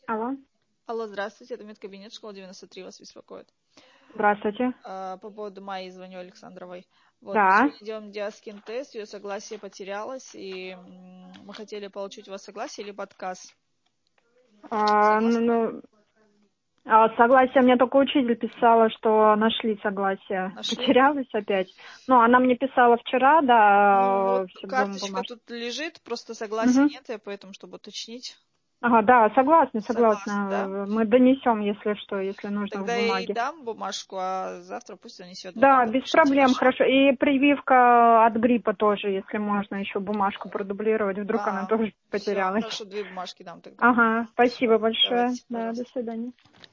Алло. Алло, здравствуйте, это медкабинет, школа 93 вас беспокоит. Здравствуйте. По поводу Майи звоню Александровой. Вот, мы Да. сегодня идем диаскин-тест, ее согласие потерялось, и мы хотели получить у вас согласие либо отказ. Согласны? Согласие мне только учитель писала, что нашли согласие. Нашли? Потерялась опять. Ну, она мне писала вчера, Ну, вот все карточка бумажки. тут лежит, просто согласия нет, и поэтому, чтобы уточнить. Ага, да, согласна. Согласны, да? Мы донесем, если что, если нужно в Тогда я ей бумаге. дам бумажку, а завтра пусть занесет Да, бумагу. без Пишите, проблем, хорошо? хорошо. И прививка от гриппа тоже, если можно еще бумажку продублировать. Вдруг она тоже Все, потерялась. хорошо, 2 бумажки дам тогда. Ага, спасибо Все, большое. давайте, Да, до пожалуйста. свидания.